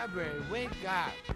Strawberry, wake up, man.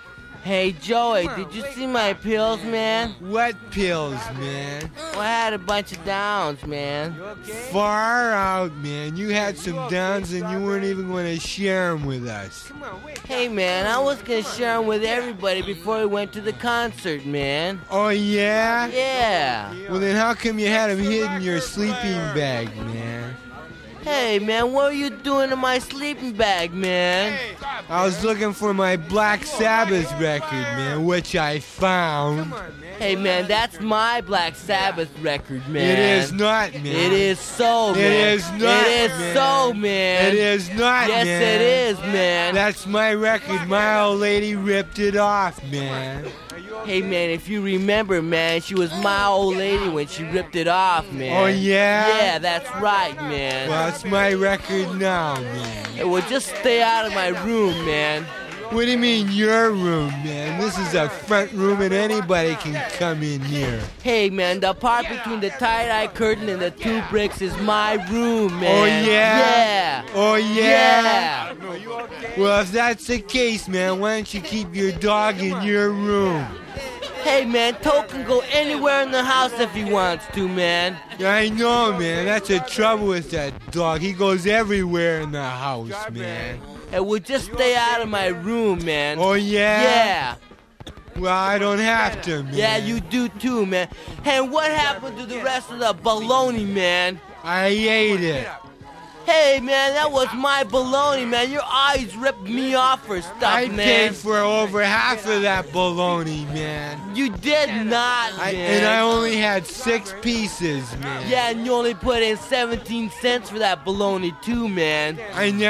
Hey, Joey, did you see my pills, man? What pills, man? Well, I had a bunch of downs, man. You okay? Far out, man. You had some downs and you weren't even going to share them with us. Come on, wake Hey, up. man, I was gonna share them with everybody before we went to the concert, man. Oh, yeah? Yeah. Well, then how come you had them hidden in your sleeping bag, man? Hey, man, what are you doing in my sleeping bag, man? I was looking for my Black Sabbath record, man, which I found. Come on, man. Hey, man, that's my Black Sabbath record, man. It is not, man. It is so, It man. is not, It is man. so, man. It is not, Yes, man. it is, man. That's my record. My old lady ripped it off, man. Hey, man, if you remember, man, she was my old lady when she ripped it off, man. Oh, yeah? Yeah, that's right, man. Well, it's my record now, man. Hey, well, just stay out of my room, man. What do you mean your room, man? This is a front room and anybody can come in here. Hey, man, the part between the tie-dye curtain and the two bricks is my room, man. Oh, yeah? Yeah. Oh, yeah? Yeah. Well, if that's the case, man, why don't you keep your dog in your room? Hey, man, Toad can go anywhere in the house if he wants to, man. I know, man. That's the trouble with that dog. He goes everywhere in the house, man. Hey, well, just stay out of my room, man. Oh, yeah? Yeah. Well, I don't have to, man. Yeah, you do too, man. Hey, what happened to the rest of the bologna, man? I ate it. Hey, man, that was my bologna, man. Your eyes ripped me off for stuff, I man. paid for over half of that bologna, man. You did not, man. And I only had 6 pieces, man. Yeah, and you only put in 17 cents for that bologna too, man.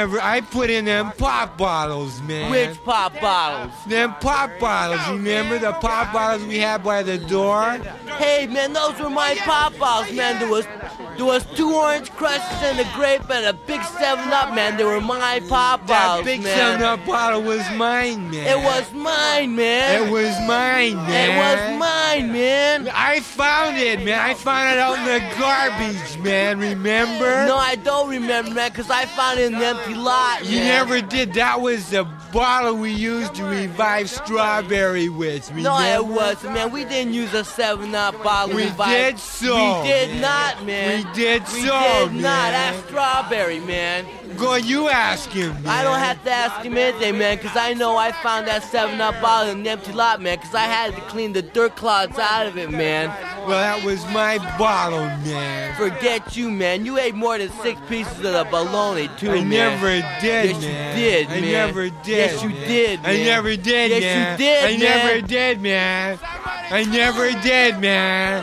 I put in them pop bottles, man. Which pop bottles? Them pop bottles, remember the pop bottles we had by the door? Hey, man, those were my pop bottles, man. There was 2 orange crushes and a grape and a big 7-Up, man. They were my pop bottles, That big man. 7-Up bottle was mine, man. It was mine, man. It was mine, man. It was mine, man. I found it, man. I found it out in the garbage, man. Remember? No, I don't remember, man, because I found it in an empty lot, You man. never did. That was the bottle we used to revive Strawberry with. Remember? No, it wasn't, man. We didn't use a 7-Up bottle. We did so. We did man. not, man. We did We so, did man. not. Ask Strawberry, man. Go, you ask him, man. I don't have to ask him anything, man, because I know I found that 7-Up bottle in an empty lot, man, because I had to clean the dirt clods out of it, man. Well, that was my bottle, man. Forget you, man. You ate more than 6 pieces of the bologna, too, I man. never did, Yes, man. you did, I man. never did. Yes, you man. did, I man. never did, Yes, man. you did, I man. never did, man. I never did, man.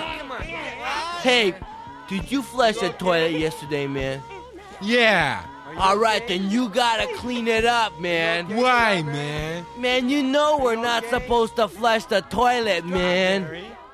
Hey, did you flush the toilet yesterday, man? Yeah. All right, then you gotta clean it up, man. Why, man? Man, you know we're not supposed to flush the toilet, man.